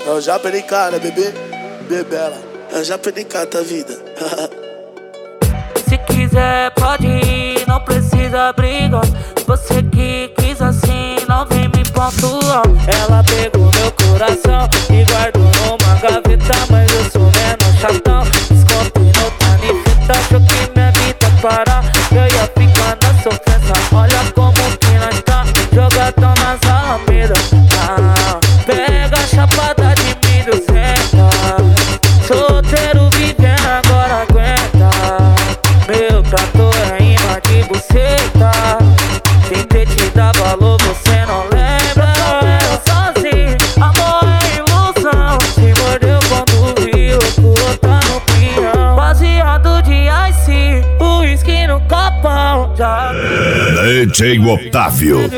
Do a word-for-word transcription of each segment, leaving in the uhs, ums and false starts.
Eu já perdi cara, bebê, bebela. Eu já perdi cara, vida. Se quiser pode ir, não precisa brigar. Você que quis assim, não vem me pontuar. Ela pegou meu coração e guardou numa gaveta, mas eu sou menos chatão. Descontei no canifeta, achou que minha vida parar. Eu ia ficar na sofrência, olha como que nós tá. Jogadão nas alamedas, ah, pega a chapada de milho, senta. Solteiro vivendo, agora aguenta. Meu trator é imã de buceta. Tentei te dar valor, você não lembra. Eu sozinho, amor é ilusão. Se mordeu quando viu, o tá no pinhão. Baseado de ice, o uísque no copão. Já D J Otávio.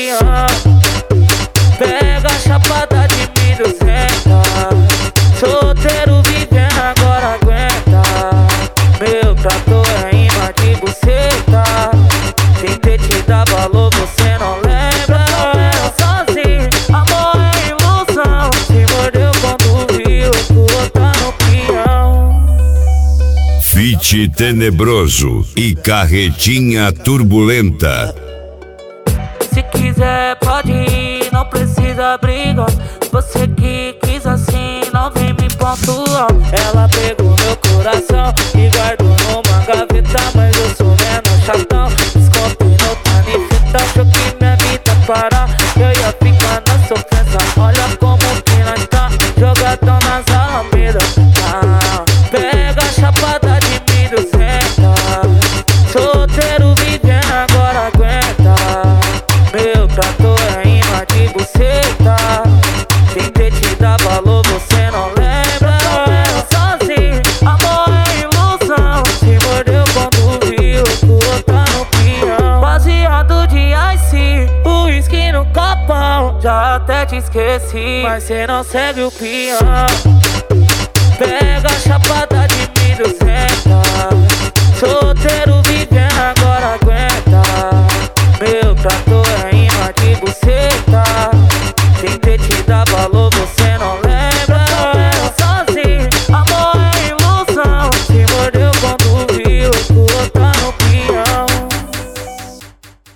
Pega a chapada de milho, senta. Solteiro vivendo, agora aguenta. Meu trator é imã de buceta. Tentei te dar valor, você não lembra. Eu sozinho, amor é ilusão. Se mordeu quando viu, o tá no pinhão. Fit tenebroso e carretinha turbulenta. Se quiser pode ir, não precisa brigar. Você que quis assim, não vem me pontuar. Ela pegou meu coração e guardou numa gaveta, mas eu sou menos chatão. Descontei no canifeta, achou que minha vida parar. Eu ia ficar na sofrência, olha como que nós tá. Jogadão nas alamedas, ah, pega a chapada de milho, senta. Solteiro vivendo, agora aguenta. Meu trator é imã de buceta. Tentei te dar valor, você não lembra. Eu sozinho, amor é ilusão. Se mordeu quando viu, o tá no pinhão. Baseado de ice, o uísque no copão. Já até te esqueci, mas cê não segue o pinhão. Pega a chapada de milho, senta. Solteiro vivendo, agora aguenta. Meu trator é imã de buceta. Tentei te dar valor, você não